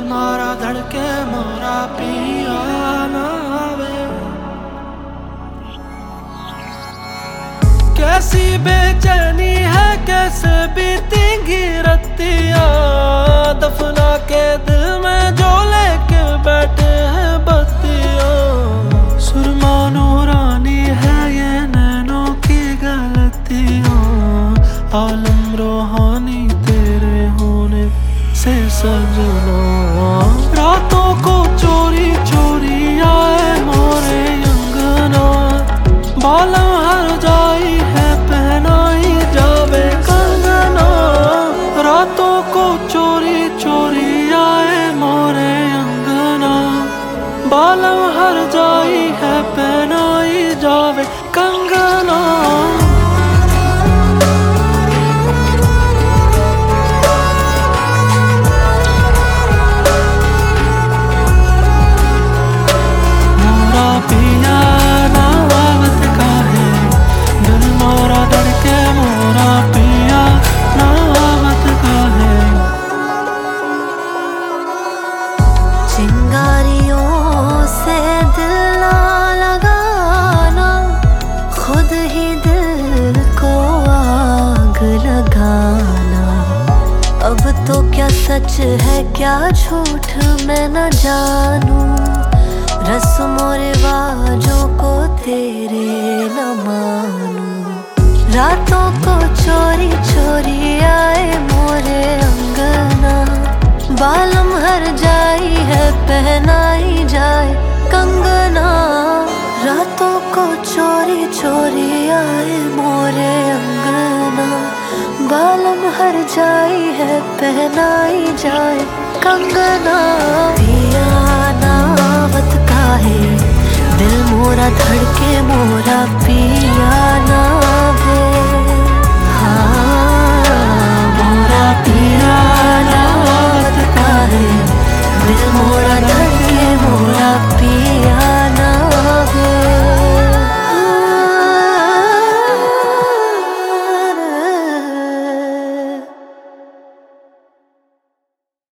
मारा धड़के मोरा पिया ना आवे। कैसी बेचैनी है कैसे बीतेंगी रतियां, दफना के दिल में जो लेके बैठे हैं बत्तियां। सुरमा नूरानी है ये नैनों की गलतियां, आलम रूहानी तेरे होने से सजना। रातों को चोरी चोरी आए मोरे अंगना, बालम हर जाई है पहनाई जावे कंगना। रातों को चोरी चोरी आए मोरे अंगना, बालम हर जाई है पहनाई जावे कंगना। चिंगारियों से दिल ना लगाना, खुद ही दिल को आग लगाना। अब तो क्या सच है क्या झूठ मैं न जानूं, रस्मों रिवाजों को तेरे न मानूं। रातों को चोरी चोरी आए मोरे अंगना, बालम हर जाई है पहनाई जाए कंगना। रातों को चोरी चोरी आए मोरे अंगना, बालम हर जाई है पहनाई जाए कंगना। पिया ना आवत काहे दिल मोरा धड़के मोरा पिया।